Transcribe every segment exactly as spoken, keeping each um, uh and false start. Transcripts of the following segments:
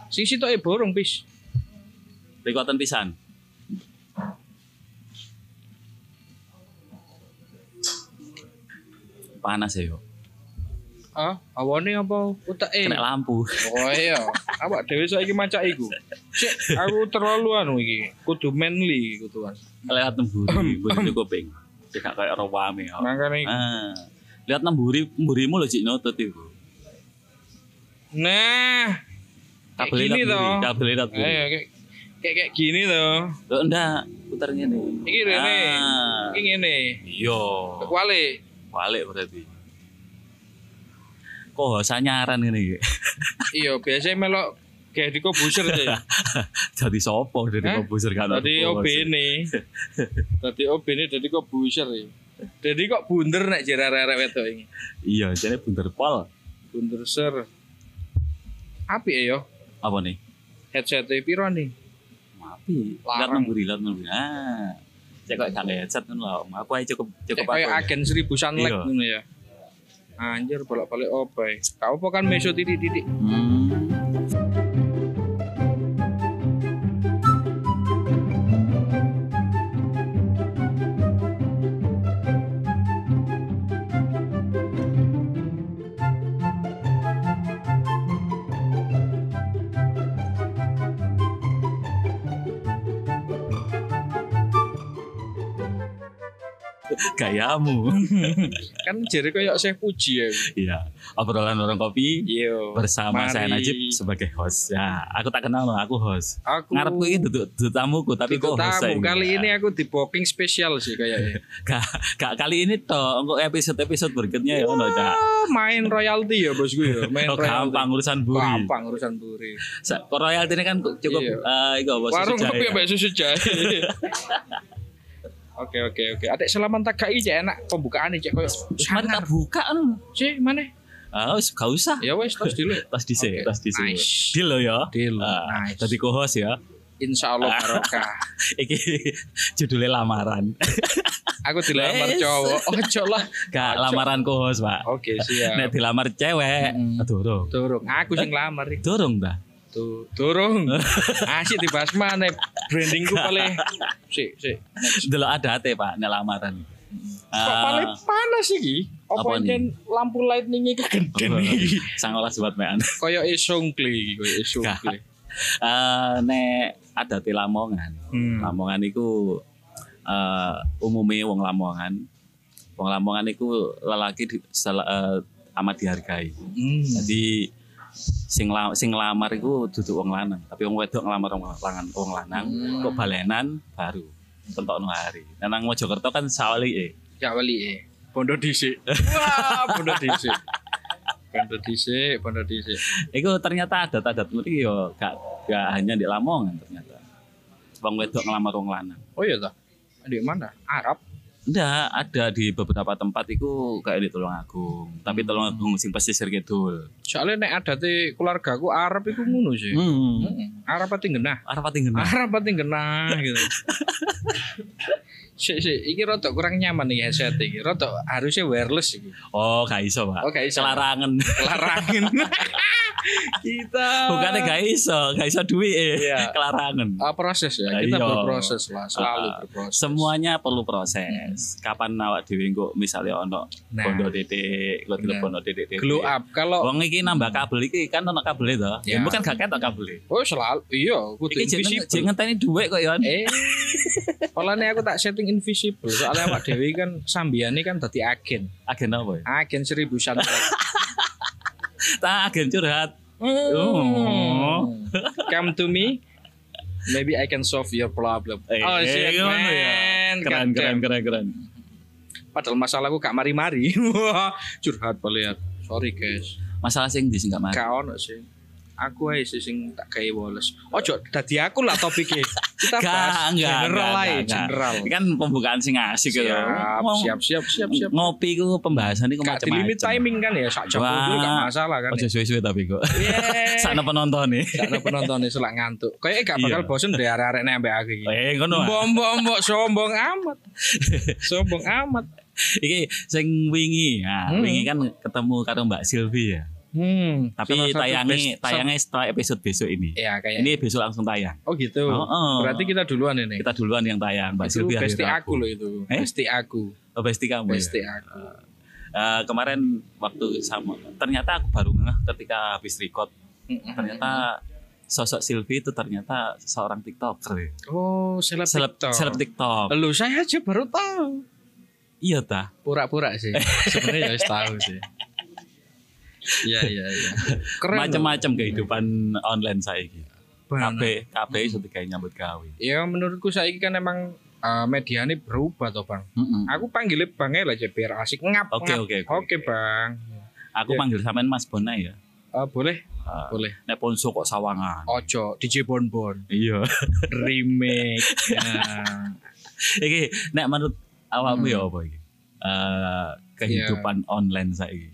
Sing sitoke borong pis. Rekoten pisan. Panas ya yo. Ah, awane apa utake? Kena lampu. Oh iya, awak dhewe saiki macak iku. Cek, aku terlalu anu iki, kudu manly kudu kan. Lewat nemburi, mburi kuping. Cek kayak ora wame. Makane Ah. Lihat nemburi, mburimu lho cik nyotot iku. Nah, kayak Kabel gini toh. kabel lihat. Ayo kayak kayak kayak gini toh. Loh ndak, puter ngene. Iki rene. Ah. Iki ngene. Iya. Kuali. Balik berarti. Kok usah nyaran ngene iki. Iya, biasanya melok kayak di kobuser aja. Jadi sopo dari Hah? komputer kan. Tadi O B ini. Tadi O B ini jadi kobuser ya. Jadi kok bunder nek jare arek-arek wedok iki. Iya, jane bunder pol. Bunder ser. Apik ya yo. Apa nih? Headset e piro nih? Api. Lihat Larang. nemburi, lihat nemburi. Ah. Cek kok gak headset ngono lho. Aku ae cukup cukup Kayak aku. agen seribu sunlight Iya. ngono ya. Anjir bolak-balik opai. Kau apa kan meso titik-titik. Hmm. Gayamu. Kan jare koyo Chef Puji ya. Iya. Obrolan orang kopi Iya. bersama Mari. saya Najib sebagai host. Ya, aku tak kenal loh, aku host. Aku Ngarepku ini duduk duduk tamuku tapi Duduk kok host tamu. saya Kali ya. ini aku di booking spesial sih kayaknya. Gak, gak kali ini toh, untuk episode-episode berikutnya ya ono Cak. Ah, main royalti ya bosku ya. Main Oh, royalti. gampang urusan buri. Gampang urusan buri. Sa- Kok royalti ini kan cukup Iya. eh iku apa Warung susu kopi jahe. mbak susu jahe. Oke oke oke. Adek selaman tak gai cek enak pembukaan nih cek koyo. Wis mari tak buka anu. Cek mana? Ah, wis gak usah. Ya wes tos dulu. Tas dhisik, Oke, tas dhisik. nice. Deal lo ya. Deal. Ah, Nice. Dadi co-host ya. Insya Allah barokah. Iki judulnya lamaran. Aku dilamar Wes. cowok. Ojo lah. Gak Ojo. lamaran co-host, Pak. Oke siap. Nek dilamar cewek, Mm. aduh, durung. Durung. Aku sing lamar iki. Durung ta? Tuh, durung. Asik dibahas mana brandingku paling. Sik, sik. Delok adate, Pak, nek lamaran. Kok paling panas iki? Apa Apa nih? jen lampu lightning iki kegeden iki? Sangolas buat mean. Koyo esongkle iki, koyo esongkle. Eh nek adate Lamongan. Hmm. Lamongan iku eh umume wong Lamongan. Wong Lamongan iku lelaki di, sel, eh, amat dihargai. Hmm. Jadi sing la, sing nglamar iku duduk wong lanang, tapi wong wedok nglamar wong lanang, wong lanang Hmm. kok balenan baru tentokno hari. Nah, nang Mojokerto kan sawalike. Ya wali eh. Bondo dhisik. Wah, bondo dhisik. Bondo dhisik, bondo dhisik. Iku ternyata adat-adat mriki yo gak gak hanya di Lamongan ternyata. Wong wedok nglamar wong lanang. Oh iya toh. Di mana? Arab. Ndak, ada di beberapa tempat itu kayak di Tulungagung. Tapi Tulungagung sing pesisir kidul. Soalnya nek adate keluargaku Arab iku ngono sih. Hmm. Hmm. Arab pati genah. Arep pati ngene. Arab pati genah gitu. Sik sik iki rada kurang nyaman iki headset iki. Rada harusnya wireless iki. Oh, gak iso, Pak. Oh, gak iso. Kelarangan. Larangan. Kita Bukannya gak iso, gak iso duit eh. Iya. Kelarangan. Ah, proses ya. Kita Iya. berproses lah, selalu Ah, berproses. Semuanya perlu proses. Kapan awak dhewe engko misalnya ono Nah. bondo titik, kok Nah. bondo titik. Glow up kalau Wong iki nambah kabel iki kan ono kabel to. Ya. Ya bukan gak ketok kabel. oh selalu iya kudu Iki jek invisible. jek ngenteni dhuwit kok ya. Eh, polanya aku tak setting invisible. Soalnya Pak Dewi kan sambiane kan tadi agen. Agen apa ya? Agen seribu sunlight. Ta agen curhat. Oh. Come to me. Maybe I can solve your problem. Eh, oh shit, ngono ya. man. Keren God keren damn. keren keren. Padahal masalahku gak mari-mari. Wah, curhat balian. Sorry guys. Masalah sing di sing gak mari. Gak ono sih. Aku ae sih sing tak gawe woles. Ojo dadi aku lah topiknya. Kita bahas Gak, enggak, general enggak, ae, enggak, general. enggak. Kan pembukaan sing asik ya. Siap, Ngom- siap, siap, siap, siap. Ngopi ku pembahasan iku Gak macam-macam. di limit timing kan ya, sak jam dulu gak masalah kan. Ojo suwe-suwe tapi kok. Yeah. Sakno penonton nih. Sakno penonton nih selak ngantuk. Kayaknya gak bakal Iya. bosen deh arek-arek nek ambek aku iki. Eh ngono. ah. Mbok-mbok sombong amat. Sombong amat. Iki sing wingi. Nah, Hmm. wingi kan ketemu karo Mbak Silvi ya. Hmm, Tapi salah satu tayangnya best- tayangnya setelah episode besok ini. Ya kayak Ini besok langsung tayang. oh gitu. Oh, oh. Berarti kita duluan ini. Kita duluan yang tayang, Mbak itu Sylvia. besti hari aku Rabu. loh itu. Eh? Besti aku. Oh, besti kamu. Besti ya? aku. Eh, kemarin waktu sama ternyata aku baru ngeh ketika habis record. Ternyata sosok Sylvie itu ternyata seorang TikToker. Ya. Oh, seleb Seleb TikTok. seleb TikTok. Lu saya aja baru tahu. Iya ta. Pura-pura sih. Sebenarnya ya wis tahu sih. Iya iya iya. Keren. Macam-macam kehidupan online saya gitu. Banget. K B K B iso digawe nyambut gawe. Ya menurutku saiki kan emang uh, media ini berubah toh Bang. Mm-mm. Aku panggilnya Bang ya lah biar asik ngap. Oke, ngap. oke, oke. Oke Bang. Aku Ya. panggil sampean Mas Bona ya. Uh, boleh Uh, boleh. Nek Ponso kok sawangan. Ojo D J Bon Bon Iya. remake. Nah. Iki nek menurut awakmu Hmm. ya apa iki? Eh kehidupan online saiki.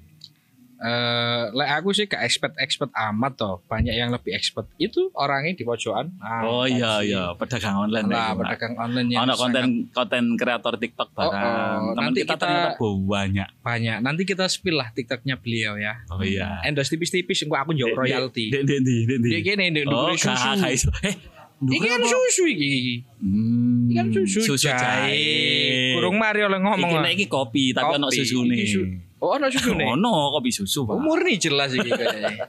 Eh, lek aku sih gak expert-expert amat toh. Banyak yang lebih expert. Itu orangnya di pojokan. Ah, Oh iya pasti. iya, pedagang online Lah, ya. pedagang online yang Ono sangat konten konten kreator TikTok barang. Oh, oh. Teman Nanti kita, kita- ternyata banyak. banyak. Nanti kita spill lah TikToknya beliau ya. Oh iya. Endorse tipis-tipis engko aku njok royalty. Dek dek dek dek. Dia gini, dia Oh, ndukure susu. gak gak iso. Eh, Iki kan susu iki. Hmm, Iki kan susu, jahe. Kurung mari oleh ngomong Iki lah. nek iki kopi, tapi ono Kopi. susune. Iki su- Oh, ono susu nih. Ono kopi susu, Pak. Umur nih jelas iki kayaknya.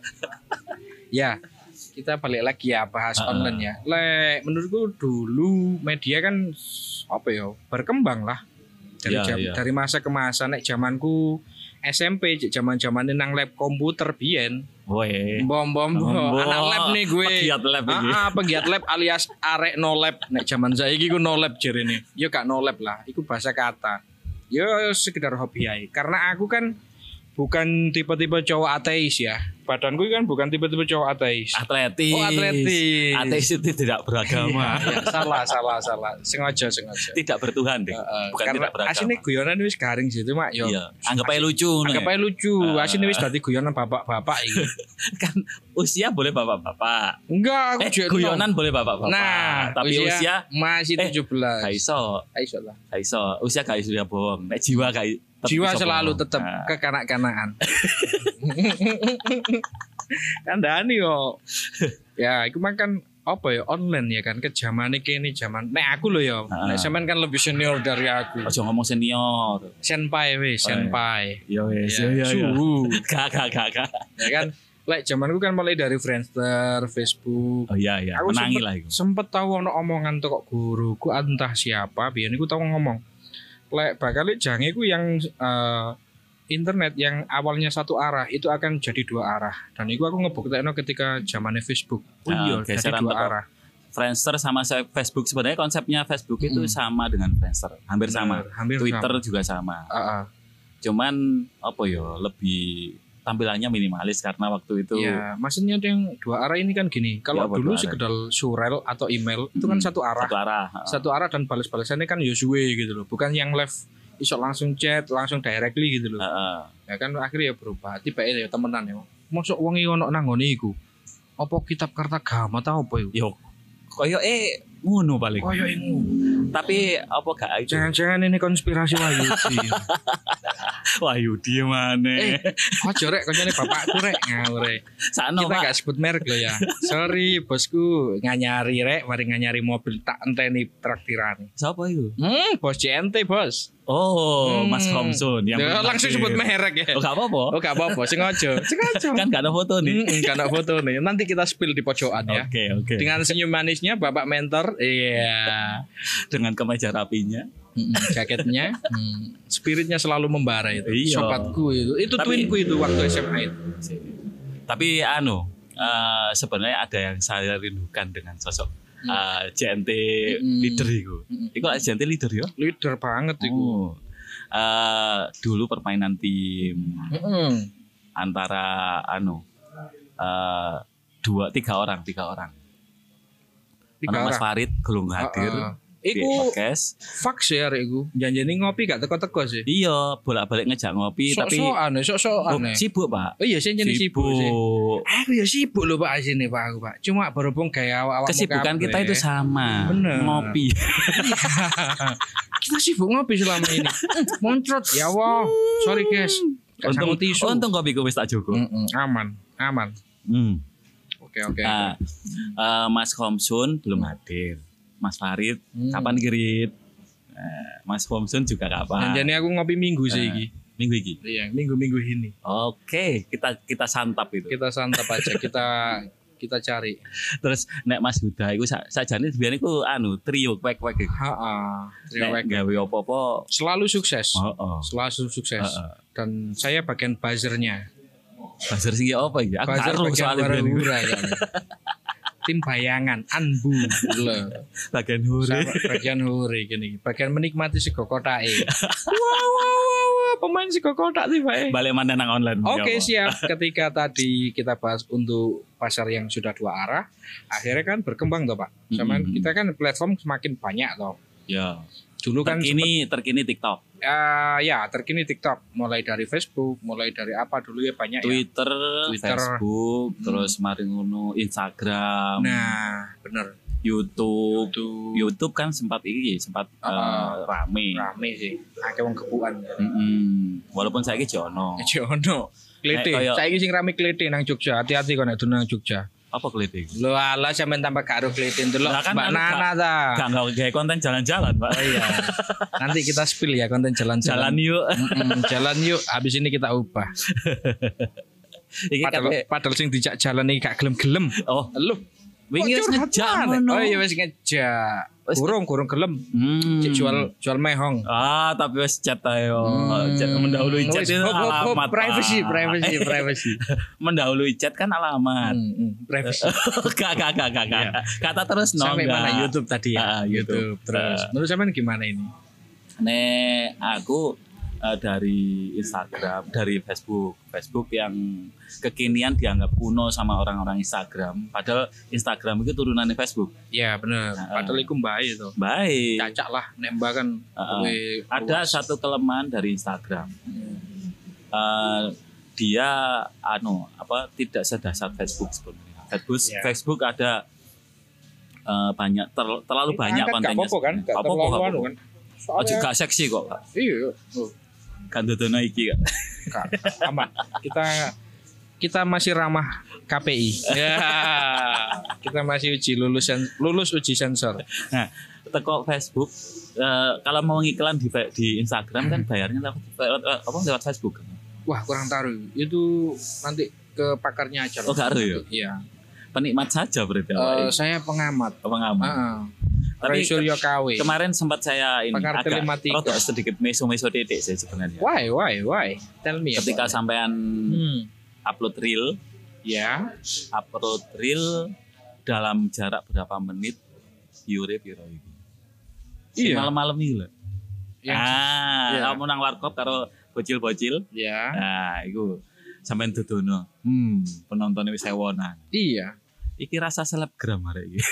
Ya, kita balik lagi ya bahas Ah. online ya. Le, menurutku dulu media kan apa ya berkembang lah dari Iya, jam- iya. dari masa ke masa. Nek zamanku S M P, zaman zaman nang lab komputer biyen, Woe. bom bom bom, Bom. anak lab nih gue. Pegiat lab iki. Ah, ah, pegiat lab alias arek no lab. Nek zaman saiki ku no lab jarene. Ya gak no lab lah, iku bahasa kata. Ya sekedar hobi ae. Karena aku kan bukan tipe-tipe cowok ateis ya. Badanku kan bukan tipe-tipe cowok ateis. Atletis. Oh, atletis. Ateis itu tidak beragama. Ya, salah, salah, salah. Sengaja, sengaja. Tidak bertuhan deh. Heeh, Bukan karena tidak beragama. asine guyonan wis garing sih itu mak yo. Iya, anggap aja lucu. Anggap aja lucu. Ah. Asine wis dadi guyonan bapak-bapak iki. Kan usia boleh bapak-bapak. Enggak, aku Eh, juga guyonan boleh bapak-bapak. Nah, tapi usia, masih eh, tujuh belas. gak iso, Aisyah lah. gak iso. Usia gak iso ya bohong. Nek jiwa gak i- tetep Jiwa iso selalu bohong. tetap Nah, kekanak-kanakan. Kandani yo. Ya, itu mah kan apa ya online ya kan kejaman iki ini zaman nek aku loh ya Ah. nek sampean kan lebih senior dari aku ojo ngomong senior. senpai wes Oh, iya. senpai Iya wes, Ya, iya iya. suhu Gak gak gak gak. ya kan lek zamanku kan mulai dari Friendster, Facebook. Oh iya iya, Aku menangi sempet, lah iku. sempet tahu ono omongan tuh kok guruku entah siapa biyen iku tahu ngomong lek bakal jange iku yang eh, internet yang awalnya satu arah itu akan jadi dua arah dan itu aku ngebuktekno ketika zamannya Facebook. Oh Nah, iya, jadi geseran dua teko arah. Friendster sama se- Facebook sebenarnya konsepnya Facebook itu Mm. sama dengan Friendster, hampir sama. Bener, hampir Twitter sama. juga sama. Ah, ah. Cuman apa ya lebih tampilannya minimalis karena waktu itu Ya, maksudnya yang dua arah ini kan gini. Kalau Ya, apa dulu dua arah? sekedar surel atau email itu kan Mm, satu arah. satu arah. Satu arah dan balas-balasannya kan Yosue gitu loh. Bukan yang live iso langsung chat, langsung directly gitu loh. Heeh. Ya kan akhirnya ya berubah. Tiba ya temenan ya. Masuk wong iki ono nang ngene iku. Apa kitab Kartagama ta apa iku? Yo koyo eh ngono paling. Koyo iku. Tapi apa gak itu? Jangan-jangan ini konspirasi Wahyudi. Wah, Yudi mana? eh, ojo rek koncone bapakku rek ngawur rek. Sano Kita Pak. gak sebut merek loh ya. Sorry bosku nganyari rek, mari nganyari mobil tak enteni traktiran. Siapa itu? Hmm, bos C N T bos. Oh, Hmm. Mas Homsun yang Duh, belum langsung lahir. sebut merek ya. Oh, gak apa-apa. Oh gak apa-apa, sengaja. Sengaja. Kan gak ada foto nih. Hmm, gak ada foto nih. Nanti kita spill di pojokan ya. Oke, oke. Dengan senyum manisnya Bapak mentor. Iya. Dengan kemeja rapinya. Mm, jaketnya, mm, spiritnya selalu membara itu. Iya. Sobatku itu. Itu Tapi- twinku itu waktu S M A itu. Tapi anu, eh, sebenarnya ada yang saya rindukan dengan sosok eh, J N T Mm. leader itu. Mm. Iku J N T leader ya? Leader banget itu. Oh. Eh, dulu permainan tim Mm-mm. antara anu eh, dua tiga orang tiga orang. Tiga Ono Mas orang. Farid gelung hadir Ah, ah. di Iku podcast. fax ya rek iku. Janjane ngopi gak teko-teko sih. Iya, bolak-balik ngejak ngopi tapi Sok-sokan, oh, sok-sokan. sibuk, Pak. Oh iya, sih jadi sibuk sih. Sibuk. Aku ya sibuk loh Pak sini Pak aku Pak. Cuma berhubung kayak awak-awak Kesibukan kita itu sama. Bener. Ngopi. Kita sibuk ngopi selama ini. Hmm, Moncrot ya Allah. Sorry guys. Gak Untung sanggup tisu. untung kopiku wis tak jogo. Mm-mm, aman, aman. Hmm. Oke oke. Nah, eh, Mas Homsun belum hadir. Mas Farid Hmm. kapan kirit? Eh, Mas Homsun juga kapan? Jadi aku ngopi minggu sih Eh, iki. Minggu iki. Iya, minggu-minggu ini. Oke, kita kita santap itu. Kita santap aja, kita kita cari. Terus nek Mas Huda iku sa- sajane biyen iku anu trio kwek-kwek iku. Heeh. Nek gawe apa-apa, Selalu sukses. heeh. Selalu sukses. Heeh. Dan saya bagian buzzernya. Buzzer sih apa iki? Aku Buzzer karo bagian soalnya biyen iku. hura-hura kan. Tim bayangan, anbu. Loh. Bagian hore. Sama bagian hore gini. Bagian menikmati sego kotake. Wow, wow, wow, wow. Pemain sego kotak sih, Pak. Balik mana nang online. Oke, Ya, siap. Ketika tadi kita bahas untuk pasar yang sudah dua arah, akhirnya kan berkembang toh, Pak. Sama Mm-mm. kita kan platform semakin banyak toh. ya. Dulu kan Terkini terkini TikTok, sempet, eh, ya terkini TikTok, mulai dari Facebook, mulai dari apa dulu ya banyak ya. Twitter, Twitter. Facebook, Hmm. terus mari ngono Instagram, Nah, bener. YouTube. Itu YouTube kan sempat ini sempat eh, Ah. rame. rame sih. Akeh wong kebukan. Mm-mm. Walaupun saya jono. Jono. Klete. Nek kaya- Saiki sing rame klete nang Jogja. Hati-hati kok nek dolan nang Jogja. Apa keliti? Lho ala sampean tambah karo klete ndelok Lah kan Mbak anu Nana gak- ta. Gak nggak kayak konten jalan-jalan, Pak. Oh iya. Nanti kita spill ya konten jalan-jalan. Jalan yuk. Mm-mm, jalan yuk. Habis ini kita ubah. Iki Padahal, kate- padahal sing dijak jalan iki gak gelem-gelem. oh, Lu wingi wis curhat ngejak maneh. ngono. Oh iya wis ngejak. Wis- Kurung kurung gelem. Hmm. Cek jual jual mehong. Ah, tapi wis chat ayo. Hmm. Chat mendahului chat Wis, itu hop, hop, hop. alamat. privacy, Pak. privacy, privacy. Mendahului chat kan alamat. Hmm, hmm, privacy. Gak, gak, gak, gak, gak. Iya. Kata terus no. Sampai enggak. mana YouTube tadi ya? Ah, YouTube. Terus. Ah. Menurut sampean gimana ini? Nek aku eh, dari Instagram, dari Facebook, Facebook yang kekinian dianggap kuno sama orang-orang Instagram. Padahal Instagram itu turunannya Facebook. Ya bener. Ah. Padahal iku mbak itu. Baik. Cacak lah nembak kan. Ah, ah. kowe Ada luas. satu kelemahan dari Instagram. Eh, dia anu apa tidak sedasar Facebook sebenarnya. Facebook Ya. Facebook ada eh, banyak ter- terlalu banyak Angkat kontennya. Gak apa-apa kan? Gak Apa-apa, terlalu apa-apa. anu kan. Oh, Soalnya, juga seksi kok, Kak. iya. Oh, Kan dodono iki, Kak. Kak, aman. Kita kita masih ramah K P I. Ya. Kita masih uji lulus sen- lulus uji sensor. Nah, teko Facebook eh, kalau mau ngiklan di di Instagram kan bayarnya lewat, lewat apa lewat Facebook. Wah, kurang taruh. Itu nanti ke pakarnya aja. Oh, gak ada ya? Iya. Penikmat saja berarti Eh, awake. saya pengamat. Pengamat. Heeh. Tapi Roy Suryo K W. Kemarin sempat saya ini Pakar agak telematika. rada sedikit meso-meso titik sih sebenarnya. Why, why, why? Tell me. Ketika about it. sampean Hmm. upload reel, Ya. upload reel dalam jarak berapa menit, yure piro iki. Si Iya. malam-malam iki lho. Yang- Ah, iya. kamu nang warkop karo bocil-bocil. Ya. Nah, iku sampean dodono. Hmm, penontonnya wis ewonan. Iya. Iki rasa selebgram arek iki.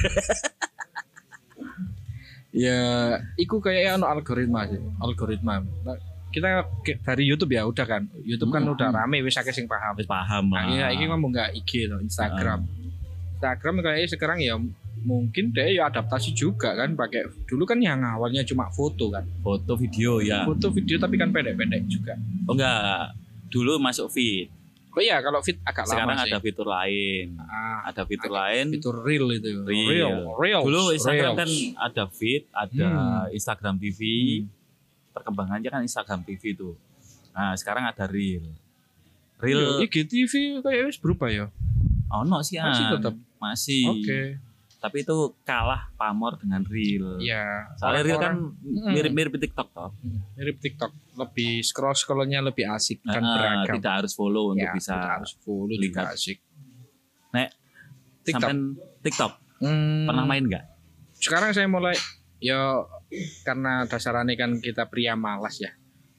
Ya, iku kayak ono algoritma sih, algoritma. Nah, kita ke- dari YouTube ya udah kan. YouTube kan Hmm. udah rame wis akeh sing paham. Wis paham Nah, lah. iya, iki ngomong nggak I G loh, Instagram. Instagram kayaknya sekarang ya mungkin deh ya adaptasi juga kan pakai dulu kan yang awalnya cuma foto kan. Foto video ya. Foto video tapi kan pendek-pendek juga. Oh enggak. Dulu masuk feed. Oh iya, kalau fit agak Sekarang lama ada sih. fitur lain. Ah, Ada fitur agak- lain. fitur real itu. Real. Real, real. Dulu Instagram real. kan ada feed, ada Hmm. Instagram T V. Perkembangannya kan Instagram T V itu. Nah, sekarang ada reel. Reel I G T V kayak wis berubah ya. ono sih ah. Masih tetap. Masih. Oke. Tapi itu kalah pamor dengan reel. Iya. Soalnya reel kan Orang-orang- mirip-mirip TikTok toh. mirip TikTok, lebih scroll scrollnya lebih asik dan Ah, beragam. tidak harus follow untuk Ya, bisa tidak harus follow juga lihat. asik. Nek TikTok. sampean TikTok Hmm, pernah main nggak? Sekarang saya mulai ya karena dasarannya kan kita pria malas ya.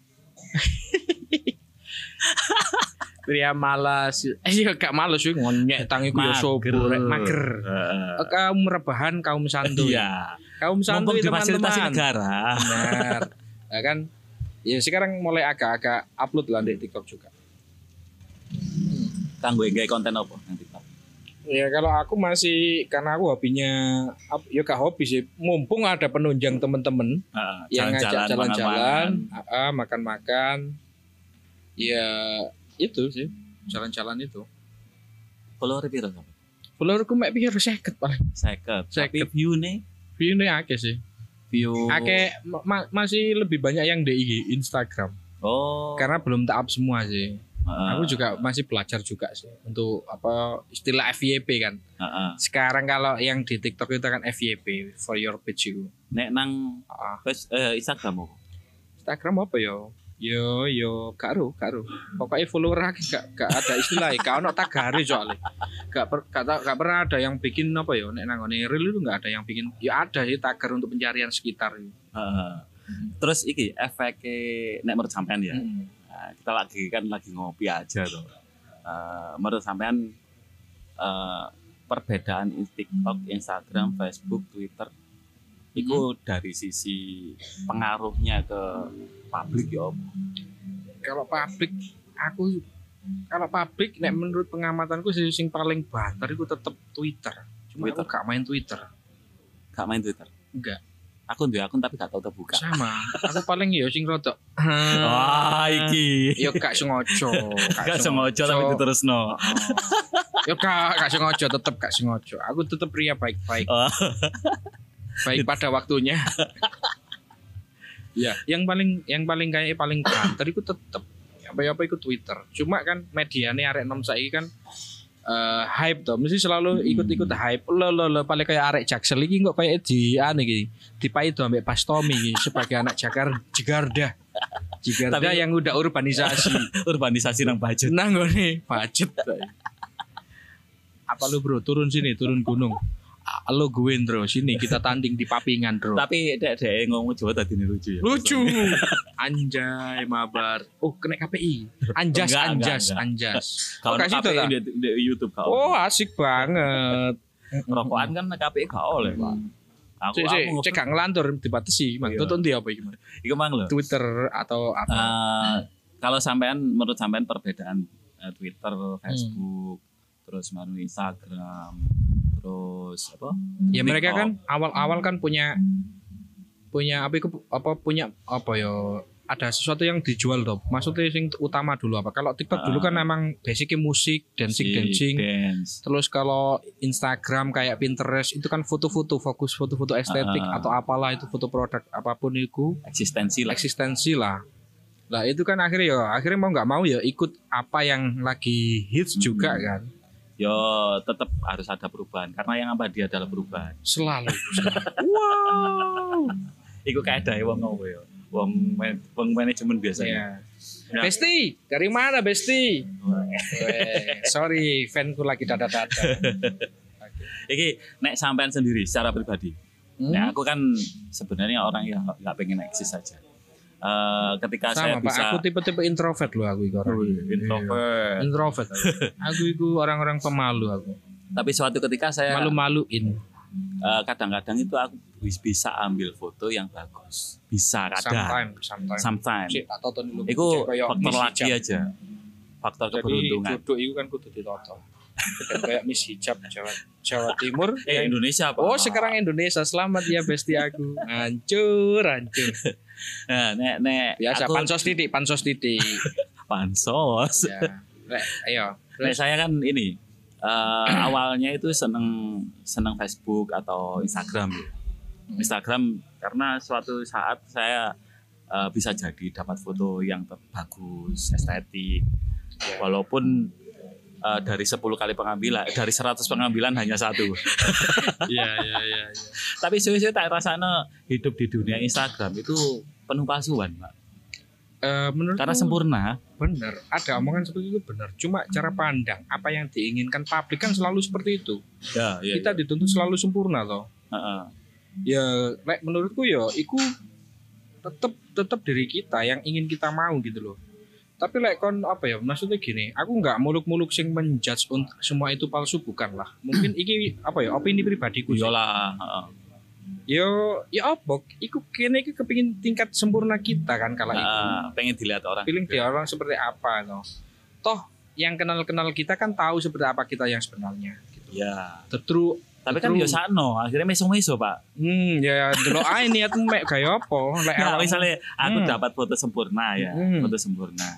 Pria malas, eh ya gak malas sih ngonyek tangiku ya sobo rek mager. Heeh. Eh, Kaum rebahan, kaum santuy. Iya. Kaum Mumpung santuy difasilitasi teman-teman. negara. Benar. Ya kan? Ya sekarang mulai agak-agak upload lah di TikTok juga. Kanggo gawe konten apa nang TikTok? Ya kalau aku masih karena aku hobinya ap- ya gak hobi sih. Mumpung ada penunjang temen-temen Heeh, yang ngajak jalan-jalan, mangan-mangan. ah, ah, makan-makan. Ya itu sih jalan-jalan itu. Follower piro sampe? Followerku mek pikir seket paling. Seket. Tapi Seket. view nih, View ini akeh sih. view. Akeh ma- masih lebih banyak yang di I G Instagram. Oh. Karena belum tak up semua sih. Heeh. Aku juga masih belajar juga sih untuk apa istilah F Y P kan. Heeh. Sekarang kalau yang di TikTok itu kan F Y P for your page itu. Nek nang Ah, Face eh, Instagram apa? Instagram apa yo? Yo yo gak ero, gak ero. Pokoknya follower akeh gak gak ada istilahnya, gak ono tagare soalnya. Gak per, gak, tau- gak pernah ada yang bikin apa yo nek nang ngene reel itu gak ada yang bikin. Ya ada sih tagar untuk pencarian sekitar. Heeh. Terus iki efeknya nek menurut sampean ya. Hmm. Nah, kita lagi kan lagi ngopi aja tuh. Eh, menurut sampean eh, perbedaan TikTok, Instagram, Facebook, Twitter itu dari sisi pengaruhnya ke publik ya Om? Kalau publik aku kalau publik nek menurut pengamatanku sih sing paling banter itu tetep Twitter. Cuma Twitter. aku gak main Twitter. Gak main Twitter? Enggak. Akun duwe akun tapi gak tau terbuka. Sama. Aku paling ya sing rodok. Wah iki. Yo gak sengaja. Gak sengaja tapi diterusno. Yo gak gak sengaja tetep gak sengaja. Aku tetep pria baik-baik. Oh. Baik pada waktunya. Ya, yang paling yang paling kayak paling banter itu tetep apa apa ikut Twitter. Cuma kan mediane arek nom saiki kan eh, hype toh, mesti selalu ikut-ikut hype. Lo lo lo paling kayak arek Jaksel iki kok kayak di ane iki. Dipaido ambek Pas Tommy iki sebagai anak Jakar Jakarta. Jakarta Tapi- yang udah urbanisasi. Urbanisasi nang budget. Nang ngene budget. Apa lu bro turun sini turun gunung. Ah, Lo gue bro sini kita tanding di Papingan bro. Tapi dek dek ngomong Jawa tadi ini lucu ya. Lucu. Anjay mabar. Oh kena K P I. Anjas Enggak, enggak, anjas enggak. anjas. Kalau Oh, kasih K P I tuh, di, di YouTube kau. Oh asik banget. Rokokan kan K P I gak oleh, Pak. Aku Cek cek aku cek gak ngelantur dibatasi. Mang Iya. tonton dia apa gimana? Iku mang lho. Twitter atau apa? Eh, kalau sampean menurut sampean perbedaan eh, Twitter, Facebook, terus melalui Instagram, terus apa? Ya mereka TikTok. kan awal-awal kan punya punya apa itu apa punya apa ya ada sesuatu yang dijual dong. Maksudnya yang utama dulu apa? Kalau TikTok dulu kan Ah. memang basicnya musik, dancing Si dancing. dance. Terus kalau Instagram kayak Pinterest itu kan foto-foto, fokus foto-foto estetik Ah. atau apalah itu foto produk apapun itu Eksistensi lah. eksistensi lah. Lah itu kan akhirnya ya akhirnya mau nggak mau ya ikut apa yang lagi hits juga Hmm. kan. Yo tetap harus ada perubahan karena yang apa dia adalah perubahan. Selalu. selalu. Wow. Iku kayak ada wong ngopo ya. Wong man- wong manajemen biasanya. Ya. Besti, dari mana Besti? Weh, sorry, fanku lagi dada-dada. Iki nek sampean sendiri secara pribadi. Hmm? Nah, aku kan sebenarnya orang yang nggak nggak pengen eksis saja. Eh, ketika saya Sama Pak, bisa aku tipe-tipe introvert loh aku itu orang. introvert, Introvert. Aku itu orang-orang pemalu aku. tapi suatu ketika saya Malu-maluin. eh, kadang-kadang itu aku bis- bisa ambil foto yang bagus, bisa kadang, Sometimes, sometimes. sometimes. Cek, tak tonton dulu. Itu Cek kayak faktor Miss lagi Hijab. aja, faktor Jadi keberuntungan. duduk itu kan kudu ditoto. Dan kayak Miss Hijab Jawa Jawa Timur. Eh yang- Indonesia apa? Oh sekarang Indonesia, selamat ya Besti aku. Hancur, hancur. Nah, nek nek Biasa aku pansos titik, pansos titik. pansos. Ya. Rek, ayo. Nek Terus, saya kan ini eh, awalnya itu seneng seneng Facebook atau Instagram ya. Hmm. Instagram karena suatu saat saya eh, bisa jadi dapat foto yang ter- bagus, estetik. Walaupun eh, dari sepuluh kali pengambilan, dari seratus pengambilan hanya satu. Iya, iya, iya. Tapi suwe-suwe tak rasanya hidup di dunia Instagram itu penuh palsuan, Pak. Eh, menurut Karena sempurna. benar, ada omongan seperti itu benar. Cuma cara pandang apa yang diinginkan publik kan selalu seperti itu. Ya, ya. Kita dituntut selalu sempurna toh. Heeh. Ya, lek menurutku ya iku tetep tetep diri kita yang ingin kita mau gitu loh. Tapi lek kon apa ya maksudnya gini, aku nggak muluk-muluk sing menjudge untuk semua itu palsu bukan lah. Mungkin iki apa ya opini pribadiku. sih. Iyalah, heeh. Yo ya apa? Iku kene iki kepingin tingkat sempurna kita kan kalau itu. Ah, pengen dilihat orang. Feeling dia orang seperti apa no. Toh yang kenal-kenal kita kan tahu seperti apa kita yang sebenarnya gitu. Ya. The true Tapi kan yo sakno, akhirnya meso-meso, Pak. Hmm, ya delok ae niatmu mek gaya apa? Lek Nah, awakmu- misalnya aku Hmm. dapat foto sempurna ya, Hmm. foto sempurna.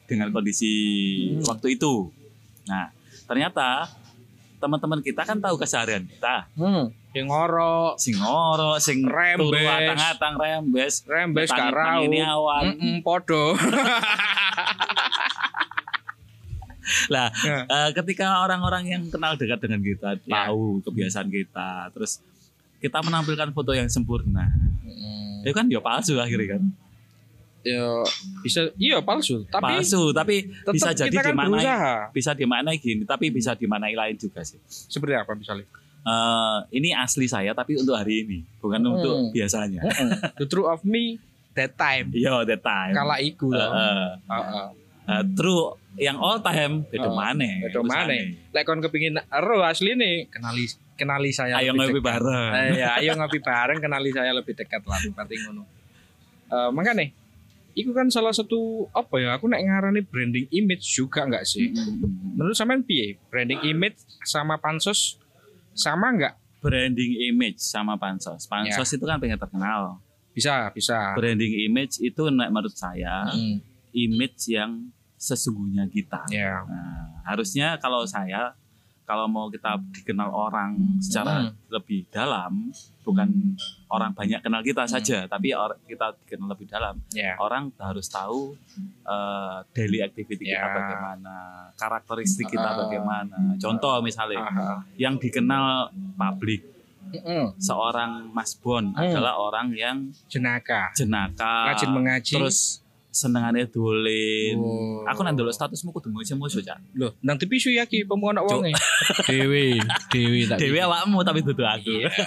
dengan kondisi Hmm. waktu itu. Nah, ternyata teman-teman kita kan tahu keseharian kita. Hmm. Sing ngorok, Sing ngoro, sing Rembes. turu atang-atang rembes. rembes Tangi- karau. tangini awan. Mm-mm, podo. Lah, Ya. eh, ketika orang-orang yang kenal dekat dengan kita tahu kebiasaan kita, terus kita menampilkan foto yang sempurna, Mm. itu kan ya palsu akhirnya kan. Ya bisa iya palsu, tapi Palsu, tapi tetap bisa jadi kita kan dimaknai, berusaha. bisa dimaknai gini, tapi bisa dimaknai lain juga sih. Seperti apa misalnya? Eh, ini asli saya, tapi untuk hari ini, bukan Hmm. untuk biasanya. The truth of me that time. Iya, that time. Kala iku Eh, loh. eh. Heeh. Eh, true yang all time beda Oh, maneh. Beda urusannya. maneh. Lek kon kepengin ero asli nih, kenali kenali saya Ayo lebih ngopi dekat. bareng. Eh, ya, ayo ngopi bareng, kenali saya lebih dekat lah berarti ngono. Eh makanya iku kan salah satu apa ya, aku nek ngarani branding image juga enggak sih? Mm-mm. Menurut sampean piye? Branding image sama pansos sama enggak? Branding image sama pansos. Pansos Ya. itu kan pengen terkenal. Bisa, bisa. Branding image itu nek menurut saya Mm, image yang sesungguhnya kita. ya. Nah, harusnya kalau saya kalau mau kita dikenal orang secara Hmm. lebih dalam, bukan orang banyak kenal kita Hmm. saja, tapi or- kita dikenal lebih dalam. Ya. Orang harus tahu uh, daily activity kita Ya. bagaimana, karakteristik kita Ah. bagaimana. Contoh misalnya Aha. yang dikenal publik, Mm-mm. seorang Mas Bon Hmm. adalah orang yang Jenaka. jenaka, Rajin mengaji. terus senengannya dolen. Oh. Aku nang ndelok statusmu kudu musuh-musuh, Cak. Loh, nang T V su ya ki pemono wonge. Dewi, Dewi tak. Dewi awakmu tapi dudu aku. Iya.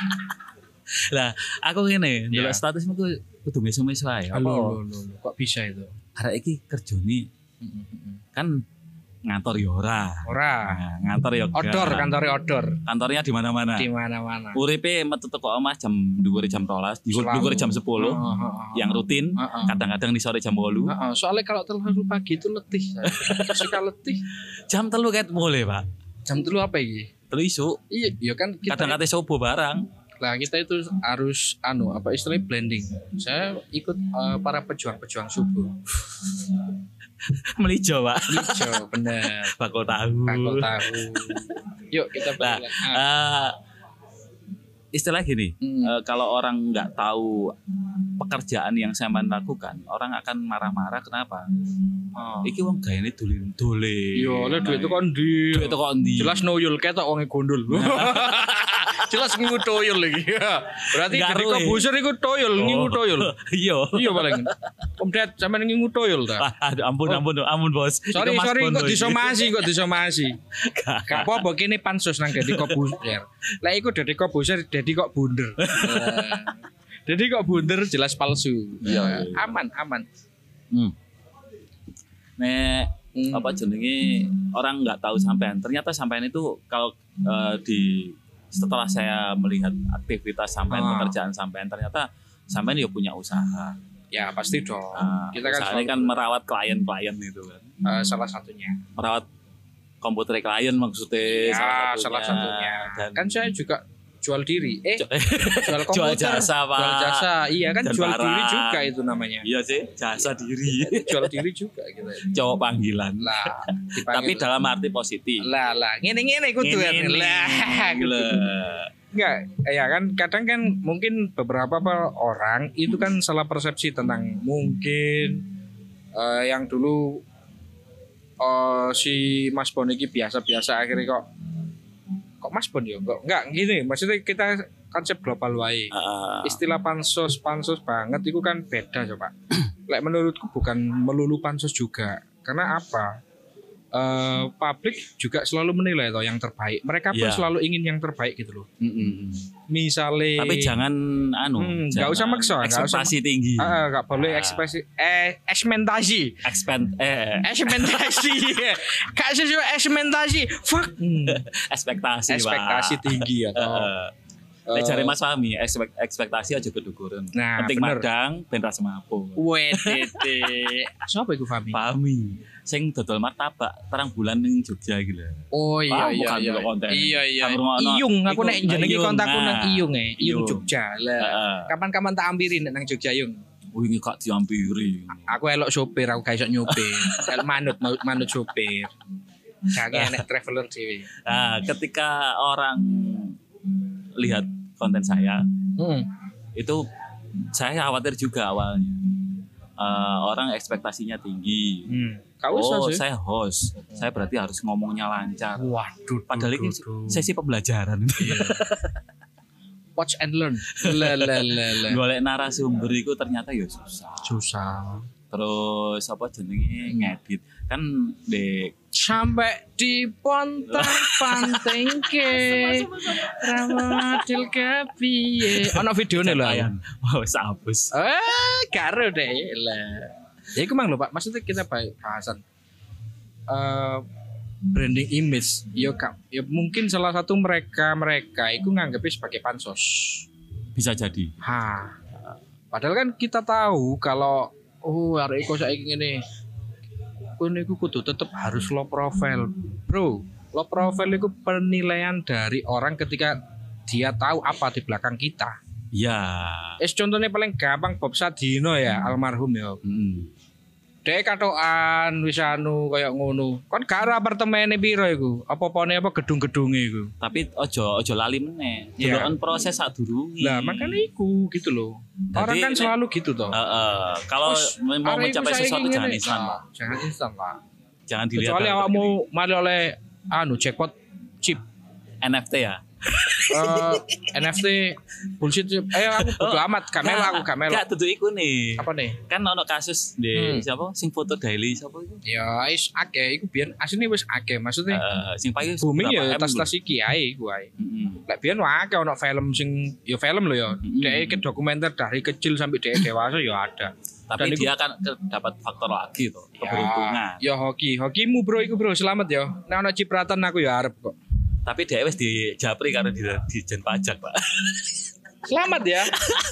Lah, aku ngene, Iya. ndelok statusmu ku kudu mesu-mesu ae. Halo, Apa? halo, halo. Kok bisa itu? Arek iki kerjane kan ngantor ya ora. Ora. Nah, ngantor ya enggak. Odor, kantornya odor. Kantornya di mana-mana. Di mana-mana. Uripe metu teko omah jam dua jam rolas, di Selalu. dhuwur jam sepuluh, Oh, oh, oh. yang rutin, Heeh. kadang-kadang di sore jam delapan. Heeh, soalnya kalau terlalu pagi itu letih. saya. Suka letih. Jam telu ket mulai, Pak. Jam dulu apa ini? Telu isuk. Iya, iya kan kita Kadang-kadang subuh barang. lah kita itu harus anu apa istilahnya blending. Saya ikut eh, para pejuang-pejuang subuh. Melijo, Pak. Hijau, bener. Bakul tahu. Aku tahu. Yuk kita Nah, balik. Ah. eh, istilah gini, Hmm. eh, kalau orang nggak tahu pekerjaan yang saya lakukan, orang akan marah-marah. Kenapa? Oh. Iki wong gayane dolen-dolen. Yo, le duit itu kan di. Duit itu kok ndi? Jelas noyul ketok wonge gondol. Jelas ngingu toyol lagi. Berarti Nggak dari ruwe. komposer iku toyol, ngingu toyol. Iya. Iya paling. Om Dad sampean ngingu toyol ta. Ah, aduh, ampun, ampun, ampun, bos. Sorry, Itu Mas sorry Bondo kok iki. disomasi, kok disomasi. Gak apa-apa kene pansus nang Dedi Kobuser. Lah iku Dedi Kobuser, Dedi kok bunder. Dedi kok bunder jelas palsu. Iya, iya. Aman, aman. Hmm. Nek Hmm. apa jenenge orang nggak tahu sampean. Ternyata sampean itu kalau eh, di setelah saya melihat aktivitas sampean, Ah. pekerjaan sampean, ternyata sampean ya punya usaha. Ya pasti dong. Nah, Kita kan usahanya selalu- kan merawat klien-klien itu kan. eh, salah satunya. Merawat komputer klien maksudnya Ya, salah satunya. salah satunya. Dan Kan saya juga jual diri. Eh, Jo- jual jual komputer. jasa, Pak. Jual jasa. Iya kan Dan jual barang. diri juga itu namanya. Iya sih, jasa diri. Jual diri juga gitu. Cowok panggilan. Lah, Tapi dipanggil. dalam arti positif. lah lah ngene-ngene kudu kan. Ngene, Lah. gila. Enggak, ya kan kadang kan mungkin beberapa apa orang itu kan salah persepsi tentang mungkin eh, yang dulu eh, si Mas Bon ini biasa-biasa akhirnya kok kok Mas Bon ya kok enggak gini maksudnya kita konsep global wae. Ah, Istilah pansos pansos banget itu kan beda coba. Lek menurutku bukan melulu pansos juga. Karena apa? Eh, publik juga selalu menilai toh yang terbaik. Mereka pun Iya. selalu ingin yang terbaik gitu loh. mm, mm, mm. Misalnya Tapi jangan anu, Hmm, nggak usah jangan maksa, nggak usah- ekspektasi tinggi. Ah, nggak boleh Ah. ekspresi eh ekspektasi. Expand eh Ekspektasi. Kak sesuai ekspektasi. Fuck. Hmm. ekspektasi, Pak. Ekspektasi tinggi atau Heeh. Nek jare Mas Fahmi, ekspek, ekspektasi aja kedukuran. Nah, Penting bener. madang ben ra semaput. Wedete. Siapa itu Fami? Fahmi, sing dodol martabak terang bulan ning Jogja iki lho. Oh Ah, iya iya bukan iya. dulu konten. Iya iya. Kang Rungokno. Iyung aku Iku- nek jenenge Iyung, kontakku nah. nang Iyung e, Iyung Iyung. Jogja. Lah. Heeh. Kapan-kapan tak ampirin nang Jogja Yung. oh ini gak diampiri. Aku elok sopir, aku gak iso nyopir. Elok manut manut sopir. Jangan enek traveler dhewe. Nah, ketika orang lihat konten saya, Hmm. itu saya khawatir juga awalnya. Uh, orang ekspektasinya tinggi. Hmm. Kau Oh, sih. saya host. Saya berarti harus ngomongnya lancar. Waduh, Padahal ini sesi pembelajaran. Watch and learn. La la la la. Golek narasumber itu ternyata ya susah. Susah. Terus apa jenenge ngedit. Kan di Sampai di pontang panting ke Ramadil kepiye. Ono videone lho ayo. Wow, sabus. Eh, karo deh lah. Ya iku mang lho Pak, maksudnya kita bahasan eh branding image. Yo Kak, ya mungkin salah satu mereka-mereka itu nganggepnya sebagai pansos. Bisa jadi. Ha. Padahal kan kita tahu kalau oh arek iku saiki ngene. Kowe iku kudu tetep harus low profile. Bro, low profile itu penilaian dari orang ketika dia tahu apa di belakang kita. Ya. Es contohnya paling gampang Bob Sadino ya, almarhum ya. Hmm. Dek katokan wis anu kaya ngono. Kon gak ora apartemene piro iku? Apa-apane apa gedung-gedunge iku. Tapi ojo ojo lali meneh. Iya. Deloken proses sadurunge. Lah makanya iku gitu loh. Orang kan nek- selalu gitu toh. Heeh. Kalau Terus, mau arek iku mencapai saiki sesuatu ngene. jangan instan, Ah, Pak. Jangan instan, Pak. Jangan dilihat. Kecuali dari awakmu mari oleh anu jackpot chip. N F T ya. Eh, N F T bullshit chip. Eh aku bodo amat, gak melu aku gak melu. Gak tutu iku nih. Apa nih? Kan ono kasus di Hmm. siapa sing foto daily siapa itu? Ya is akeh iku biyen asline wis akeh maksudnya. Eh, sing paling Booming ya berapa M tas-tas iki ae iku ae. lho. Mm-mm. Lek biyen akeh ono film sing ya film lho ya. Mm-mm. Dek ke dokumenter dari kecil sampai dek dewasa ya ada. Tapi Dan dia akan ke- dapat faktor lagi tuh, keberuntungan. Ya, ya hoki, hokimu bro iku bro selamat ya. Nek ono cipratan aku ya arep kok. Tapi dia wis dijapri karena di dijen pajak, Pak. Selamat ya.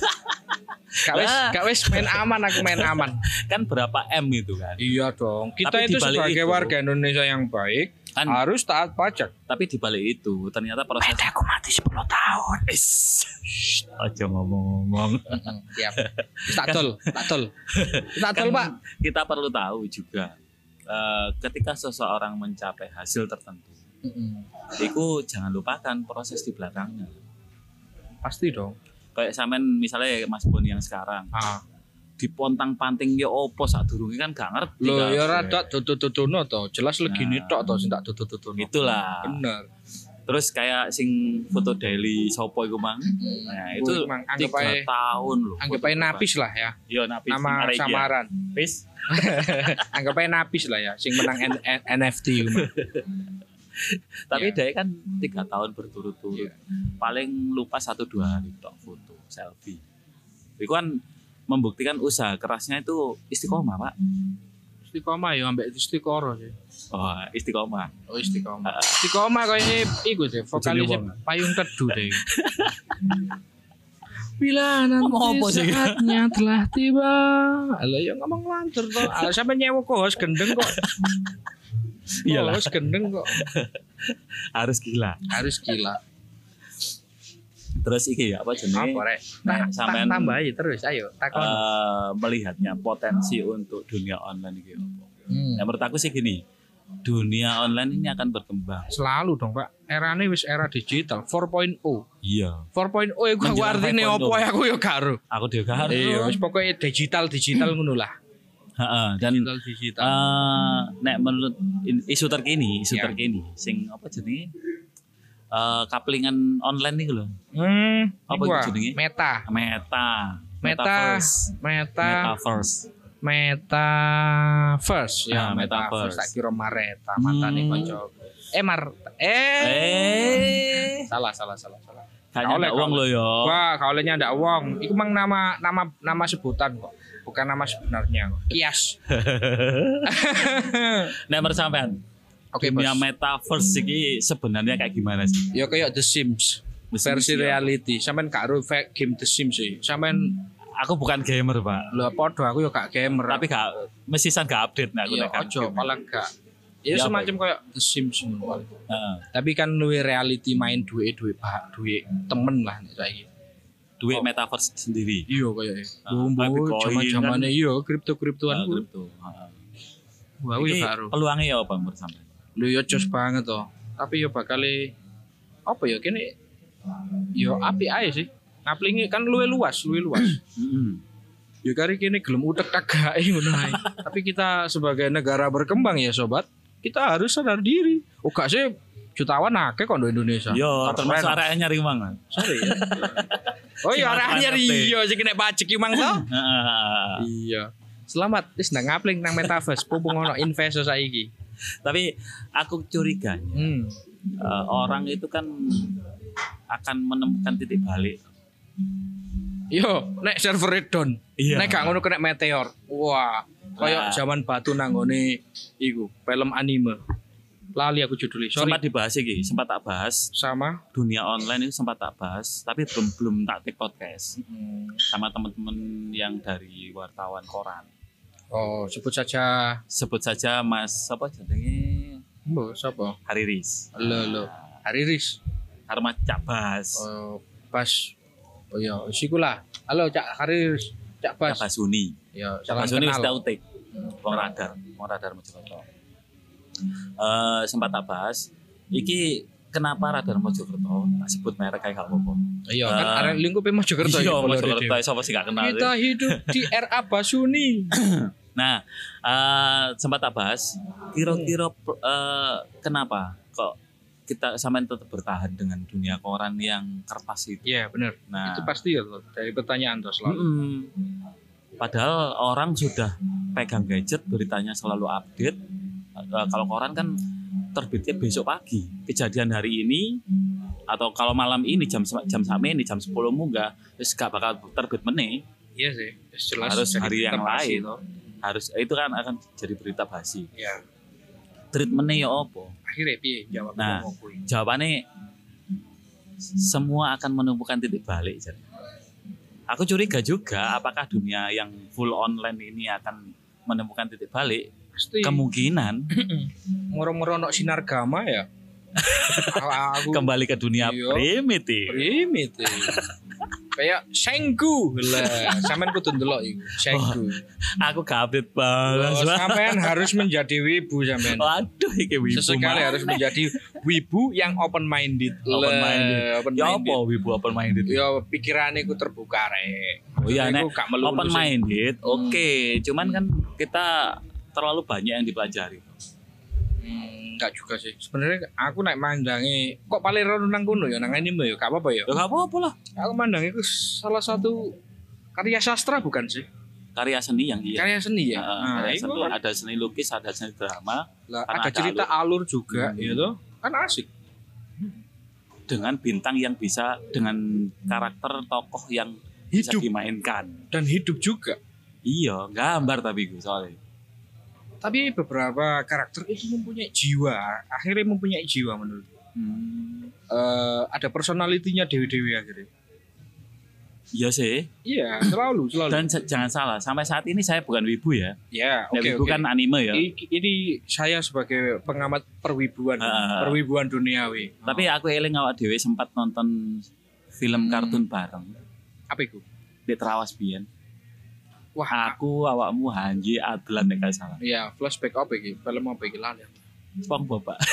Gak wis Lah. gak wis main aman aku main aman. Kan berapa M itu kan. Iya dong. Kita Tapi itu dibalik sebagai itu- warga Indonesia yang baik Kan harus taat pajak. tapi di balik itu ternyata proses Aku mati sepuluh tahun. Is. Aja ngomong-ngomong. Siap. Tak tol, tak tol. Tak tol, Pak. Kita perlu tahu juga eh, ketika seseorang mencapai hasil tertentu, itu jangan lupakan proses di belakangnya. Pasti dong. Kayak sampean misalnya Mas Bon yang sekarang Ah. dipontang-panting ya opo sadurunge kan gak ngerti. Loh kan. ya rada tutu-tutuno to. Jelas legine Nah. tok to sing tak tutu-tutuno. Itulah. Bener. Terus kayak sing foto daily sopo iku mang. Nah, itu Wih, Mang, anggap tiga aja- tahun loh. Anggap aja napis lah ya. Iya, napis. Nama Arek iya. samaran. Napis. Anggap aja napis lah ya. Sing menang N- N- N F T. Mang. Tapi Iya. dia kan tiga tahun berturut-turut. Iya. Paling lupa satu dua hari tok foto selfie. Itu kan membuktikan usaha kerasnya itu istiqomah, Pak. Istiqomah ya ambek istiqoroh sih. Oh, istiqomah. Oh istiqomah. Ah. Istiqomah kayaknya iku deh. Vokalis wong. payung teduh deh. Bila Ngomong apa nanti sih? saatnya telah tiba. Alah ya ngomong lancar toh. Alah sampe nyewa kohos gendeng kok. Iyalah. Kohos gendeng kok. Harus gila. Harus gila. Terus iki ya apa jenenge? Apa rek? Nah, Tak- sampean- tak tambahi terus ayo takon. Eh, melihatnya potensi untuk dunia online iki apa? Hmm. Ya menurut aku sih gini, dunia online ini akan berkembang. Selalu dong Pak. Erane wis era digital empat titik nol. Iya. empat titik nol iku Menjelang artine lima titik nol. opo ya aku ya karo. Aku dia karo. Iya, wis pokoke digital-digital ngono lah. Heeh, dan Digital digital. eh nek menurut in- isu terkini, isu Ya. terkini sing apa jenenge? Eh kaplingan online nih lho. Hmm, Apa iku iku ah, jenenge? Meta. Meta. Meta, Metaverse. Meta, Metaverse. Meta First ya, Ah, Meta Metaverse. First. Tak kira Mareta, mantane Hmm. kanca. Eh Mar eh, Eh, salah salah salah salah. kayaknya oleh, ada uang kau lo yo. Wah, kaulenya ndak wong. Iku mang nama nama nama sebutan kok. Bukan nama sebenarnya kok. Kias. Nomor sampean. Oke, Dunia Bos. metaverse iki sebenarnya kayak gimana sih? Ya kayak The Sims. The Sims, Versi ya. reality. Sampean gak ro fe- game The Sims sih. Sampean Aku bukan gamer, Pak. lho padha aku ya gak gamer. Tapi gak mesisan gak update nek aku ya nek kan ojo game. paling gak. Ya Ya, semacam kayak The Sims ngono paling. Heeh. Tapi kan luwe reality main duwe duwe bah duwe temen lah nek saiki. duit Oh. metaverse sendiri. Iya kayaknya. Ah, Bumbu Bitcoin zaman-zamannya kan. iya kripto-kriptoan Ah, ku. kripto. Heeh. Wah, aku Iki ya baru. peluangnya ya apa menurut sampean? Lu yo jos banget toh. Tapi yo bakal apa ya kene yo api ae sih. Ngaplingi kan luwe luas, luwe luas. Heeh. Yo kari kene gelem utek tagake ngono ae. Tapi kita sebagai negara berkembang ya sobat, kita harus sadar diri. Oh gak sih jutawan akeh kok di Indonesia. Yo, Keren. termasuk arek nyari uang. Sorry ya. Oh iya Sing arahnya ngerti. Rio sing kena pajak ki mang toh. Heeh. Iya. Selamat wis nang ngapling nang metaverse, pumpung ono investor saiki. Tapi aku curiga Hmm. eh, orang itu kan akan menemukan titik balik. Yo, nek server down. Iya. Nek gak ngono kena meteor. Wah, koyo Nah. zaman batu nang ngone iku, film anime. Lali aku judulnya. Sorry. Sempat dibahas iki, sempat tak bahas Sama dunia online itu sempat tak bahas, tapi belum belum tak take podcast hmm. sama teman-teman yang dari wartawan koran. Oh, sebut saja Sebut saja Mas apa jenenge Mbok sapa? Hariris. Lo lo. Hariris. Karo Mas Cak Bas. Oh, pas. Oh iya, siku lah. Halo Cak Hariris. Cak Bas. Cak Basuni. Ya, Cak salam Basuni wis tak kenal. utik. Wong radar, wong radar Mojokerto. Eh sempat tak bahas iki kenapa radar Mojokerto tak sebut merek kayak gak apa-apa. Iya, kan Eh, arek lingkupe Mojokerto Iya, ya, Mojokerto sapa sih gak kenal. Kita hidup di era Basuni. Nah, eh, sempat tak bahas kira-kira eh, kenapa kok kita sampai tetap bertahan dengan dunia koran yang kertas itu. Iya, benar. Nah, Itu pasti ya loh, dari pertanyaan tuh selalu. mm-mm. Padahal orang sudah pegang gadget, beritanya selalu update. Eh, kalau koran kan terbitnya besok pagi, kejadian hari ini atau kalau malam ini jam jam sama ini jam sepuluh munggah, terus gak bakal terbit meneh. Iya sih, jelas Harus jadi hari yang berita basi lain. toh. Harus itu kan akan jadi berita basi. Iya. Treatmentnya ya apa? Akhirnya piye jawab Nah. ngomong kuwi. Jawabannya semua akan menemukan titik balik. Jadi. Aku curiga juga apakah dunia yang full online ini akan menemukan titik balik. Pasti Kemungkinan ngoro-ngoro nok sinar gama ya. Aku kembali ke dunia Iya. primitif. primitif. Kayak Shenggu lah, sampean kudu ndelok iku. Shenggu. Aku gak update banget. Oh, sampean harus menjadi wibu sampean. Waduh, iki wibu. Sesekali mana? harus menjadi wibu yang open minded. Open minded. Open Ya minded. apa wibu open minded? Ya pikirannya ku terbuka rek. Oh iya, nek Iku gak melulu open sing- minded. Hmm. Oke, cuman kan kita terlalu banyak yang dipelajari. Hmm, enggak juga sih. Sebenarnya aku naik mandangi kok paling rono nang kono ya nang anime ya, gak apa-apa ya. Ya gak apa-apa lah. Aku mandangi itu salah satu karya sastra bukan sih? Karya seni yang iya. Karya seni ya. Nah, Nah, karya itu seni, kan ada seni lukis, ada seni drama lah, kan ada ada cerita alur, juga Hmm. gitu. Kan asik. dengan bintang yang bisa dengan karakter tokoh yang bisa Hidup dimainkan. dan hidup juga. Iya, gambar tapi gue soalnya. Tapi beberapa karakter itu mempunyai jiwa, akhirnya mempunyai jiwa menurut. Hmm. Eh, ada personalitinya dewi-dewi akhirnya. Iya sih. Iya, selalu, selalu. Dan j- jangan salah, sampai saat ini saya bukan wibu ya. ya, Ya, oke, wibu oke. kan anime ya. I- Ini saya sebagai pengamat perwibuan, Ah. perwibuan duniawi. Tapi aku eling awak dhewe sempat nonton film Hmm. kartun bareng Apa itu? di Trawas biyen. Wah, Aku awakmu Hanji Adlan nek gak salah. iya, flashback apa iki? Film apa iki lali? SpongeBob, Pak.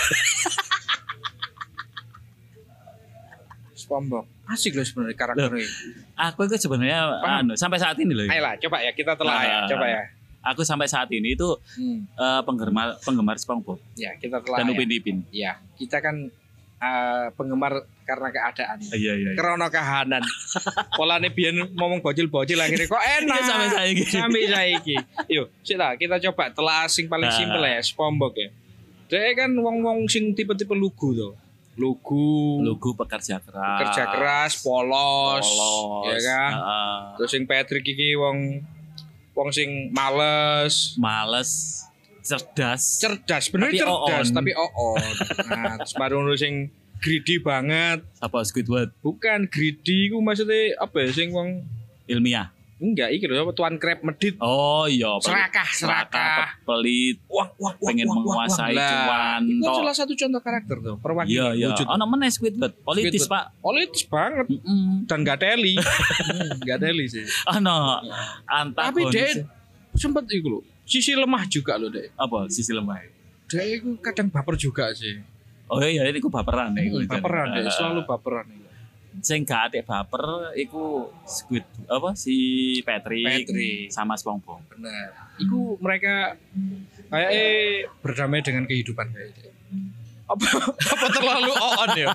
SpongeBob. Asik loh sebenarnya karakternya. Aku itu sebenarnya Paham. anu, sampai saat ini loh. ya. Ayolah, coba ya kita telah ya, Ah. coba ya. Aku sampai saat ini itu Hmm. eh, penggemar penggemar SpongeBob Ya, kita telah dan ya. Upin Ipin. Ya, kita kan eh, penggemar karena keadaan. Iya iya. Karena kahanan. Polane biyen ngomong bocil-bocil akhirnya kok enak. Iya, sampai saiki. Sampai saiki. Yuk, sik lah kita coba telah sing paling Ah. simpel ya, SpongeBob ya. Dia kan wong-wong sing tipe-tipe lugu tuh. Lugu, Lugu pekerja keras. kerja keras, polos, Polos. ya kan. Heeh. Terus sing Patrick iki wong wong sing males, Males, cerdas. cerdas, bener Tapi cerdas, oon. tapi oon. Nah, terus baru ngono sing greedy banget. Apa Squidward Bukan greedy ku maksudnya apa ya sing wong ilmiah. Enggak, iki lho Tuan Krep medit. Oh iya, Serakah, serakah. pelit, Wah, wah, wah, pengen wah, wah, menguasai wah. Lah, cuan. Itu tok. salah satu contoh karakter tuh, Iya, perwakilan iya. wujud. Ono meneh Squidward, politis, Squidward. Pak. Politis banget Mm-mm. dan gak teli. Hmm, gak teli sih. Ono Tapi antagonis. dia sempat iku lho, sisi lemah juga loh deh. Apa sisi lemah? Dia itu kadang baper juga sih. Oh iya, ini ku baperan ya. Hmm, baperan deh, selalu baperan. Sing gak atik baper iku Squid apa si Patrick, Patrick. sama SpongeBob. Benar. Iku mereka kayak eh berdamai dengan kehidupan kayaknya. Apa apa terlalu on ya?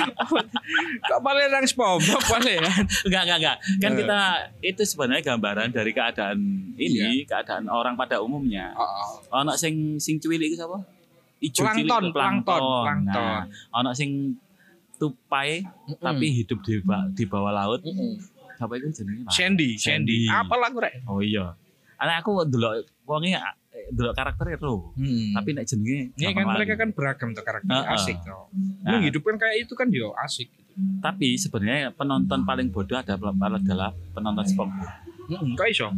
Kok paling nang SpongeBob paling ya? Enggak, enggak, enggak. Kan Eh. kita itu sebenarnya gambaran dari keadaan ini, keadaan orang pada umumnya. Oh, Ono sing sing cilik iku sapa? Ijo cilik Plankton, iku plankton, Nah, plankton. ono sing tupai tapi hidup di ba- di bawah laut. Apa itu jenenge? Pak? Sandy, Sandy. Sandy. Apa lagu rek? Oh iya. Ana aku ndelok wonge ndelok karakternya ro. Hmm. Tapi nek jenenge Ini kan gampang mereka lali. kan beragam tuh karakter Heeh. asik tuh. Nah. Menghidupkan kayak itu kan yo asik gitu. Tapi sebenarnya penonton paling bodoh adalah adalah penonton SpongeBob. Heeh, kok iso?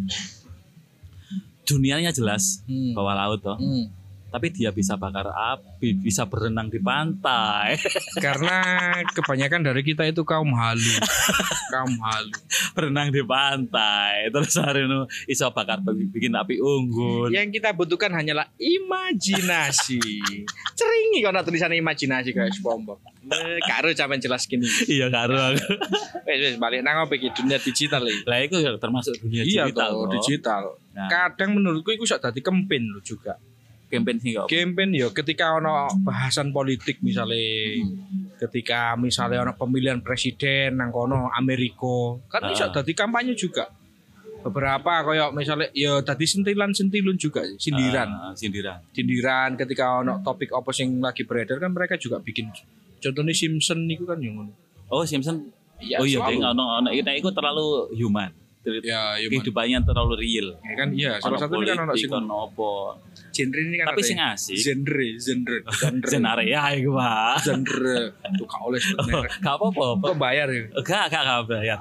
Dunianya jelas Hmm. bawah laut toh. Hmm. Tapi dia bisa bakar api, bisa berenang di pantai, Karena kebanyakan dari kita itu kaum halu. Kaum halu. berenang di pantai, terus hari itu iso bakar bikin api unggun. Yang kita butuhkan hanyalah imajinasi. Ceringi kalau tulisannya imajinasi kayak SpongeBob. Eh, karo sampean jelas gini. Iya karo aku. Wes wes balik nang opo iki dunia digital iki. Lah itu termasuk dunia Iya digital. toh, toh. digital. Nah. Kadang menurutku itu sok dadi kempen lo juga. Campaign sih kok. Campaign yo ketika ono bahasan politik misalnya ketika misalnya ono pemilihan presiden nang kono Amerika kan Ah. iso dadi kampanye juga. Beberapa koyo misalnya yo dadi sentilan-sentilun juga sindiran. Ah, sindiran. Sindiran ketika ono topik apa sing lagi beredar kan mereka juga bikin contohnya Simpson itu kan yang ngono. Oh Simpson. Ya, oh iya, selalu. dia ono ono itu itu terlalu human. Ya, iya, Man. Kehidupannya terlalu real. Ya kan iya salah Ono satu ini kan ono politik, sing ono apa. genre ini kan Tapi ada sing yang- asik. genre genre genre Jen area iku, Pak. genre tuh gak oleh sebenarnya. Gak apa-apa. Kok bayar ya? Gak, gak, gak bayar.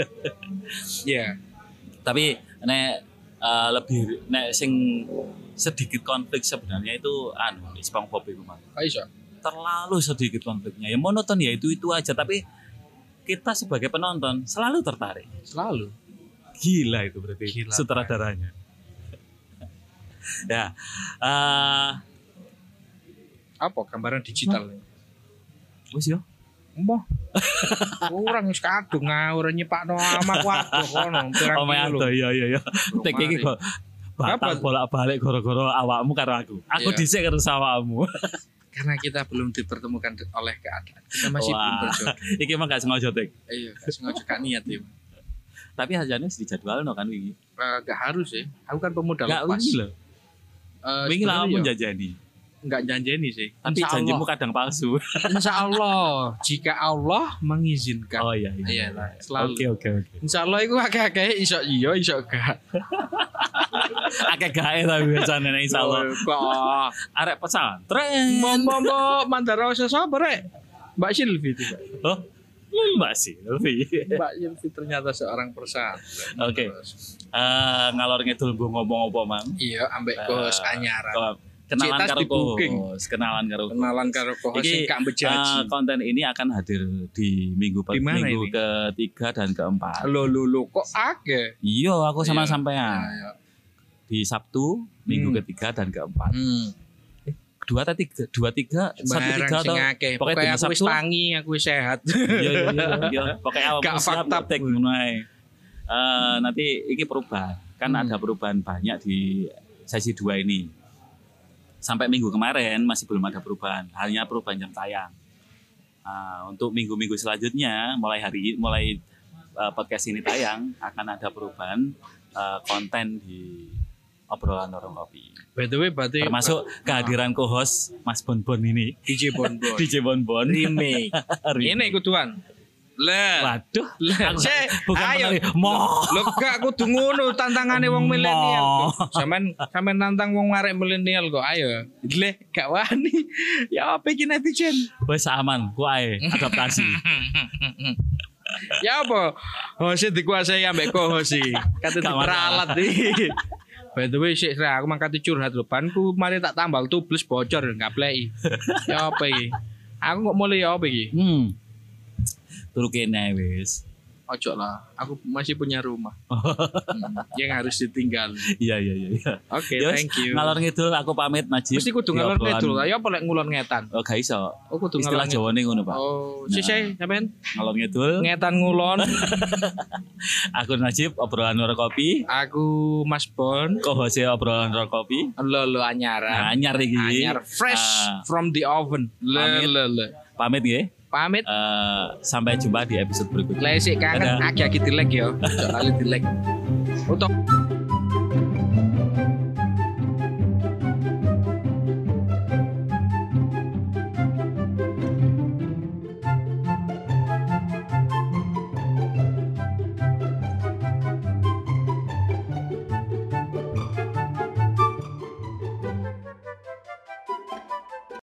Iya. Tapi nek eh, lebih nek sing sedikit konflik sebenarnya itu anu di SpongeBob itu Mas. Kok iso? Terlalu sedikit konfliknya. Ya monoton ya itu-itu aja tapi kita sebagai penonton selalu tertarik. Selalu. Gila itu berarti Gila, sutradaranya. Ya. eh Apa gambaran digital? wis yo. Mbah. Kurang wis kadung ngawur nyepakno ama waduh kono pirang Oh my kilo. God, iya iya iya. Tek iki kok batal Apa? bolak-balik gara-gara awakmu karo aku. Aku Iya. dhisik karo awakmu. Karena kita belum dipertemukan oleh keadaan. Kita masih belum Wah. berjodoh. Iki emang gak sengaja tek. Iya, gak sengaja gak niat ya. Tapi hasilnya dijadwalno kan wingi. Eh, gak harus ya. Aku kan pemuda Gak lepas. wingi lho. Eh, Wingi lah kamu sebenarnya ya, janjani. nggak janjeni sih. Tapi Insya janjimu Allah. kadang palsu. Insya Allah, jika Allah mengizinkan. Oh iya iya. Iya lah, selalu. Oke oke oke. Insya Allah itu akeh-akeh iso iya iso gak. Akeh gawe tapi biasane nek insyaallah. Kok Arek pesantren. Mombo Mandara sapa rek? Mbak Silvi itu, Mbak. Oh. Mbak sih, Elvi. Mbak Silvi ternyata seorang pesantren. Oke. Eh ngalor ngidul mbok ngomong apa, Mang? Iya, ambek kos anyaran. Kok kenalan Cetas karo di booking. kos, kenalan karo kos. Kenalan karo kos Iki, sing gak bejaji. eh, konten ini akan hadir di minggu Di mana minggu ini? ketiga dan keempat. Lo lo lo kok akeh? Iya, aku sama Iya. sampean Iya. di Sabtu minggu Hmm. ketiga dan keempat. Hmm. Dua atau tiga, dua tiga, satu Barang tiga sing atau akeh. pokoknya Pokoknya dina aku wis Sabtu. tangi, aku wis sehat. Iya iya iya, iya. Pokoknya awal Gak siap fakta. tek ngono ae. Eh, nanti iki perubahan. Kan Hmm. ada perubahan banyak di sesi dua ini. Sampai minggu kemarin masih belum ada perubahan, hanya perubahan jam tayang. Nah, untuk minggu-minggu selanjutnya, mulai hari mulai eh, podcast ini tayang akan ada perubahan eh, konten di obrolan warung kopi. By the way, berarti Termasuk kehadiran co-host Mas Bonbon ini, D J Bonbon. D J Bonbon. remake. Remake. Ini kuduan. Lah. Waduh, Lah, aku Cek, bukan ayo. penari. Mo. Lho gak kudu ngono tantangane wong Mo. milenial. Sampeyan sampeyan nantang wong arek milenial kok ayo. Le gak wani. Ya apa iki netizen? Wes aman, ku ae adaptasi. Ya apa? Hosi dikuasai ambek ko hosi. Kate Gak diperalat iki. By the way, sik aku mangkati curhat lho. Banku mari tak tambal tubles bocor enggak pleki. Ya apa iki? Aku kok mulai ya apa iki? Hmm. Turu kene wis. Ojo lah, aku masih punya rumah hmm, yang harus ditinggal. Iya iya iya. Oke, Yos, thank you. Ngalor ngidul aku pamit Najib. Mesti kudu Di ngalor obrolan- ngidul. Ayo apa lek ngulon ngetan? Oh gak iso. Oh kudu Istilah ngalor Jawane ngono, Pak. Oh, sisih sampean Ngalor ngidul. ngetan ngulon. Aku Najib obrolan Nor Kopi. Aku Mas Bon. Co-host obrolan Nor Kopi. Lo lo Nah, anyaran. anyar iki. Anyar fresh Ah, from the oven. Le Pamit. le le. pamit nggih. Pamit. Eh, sampai jumpa di episode berikutnya. Lek sik kangen Dadah. agi-agi dilek yo. Ojo lali dilek. Untuk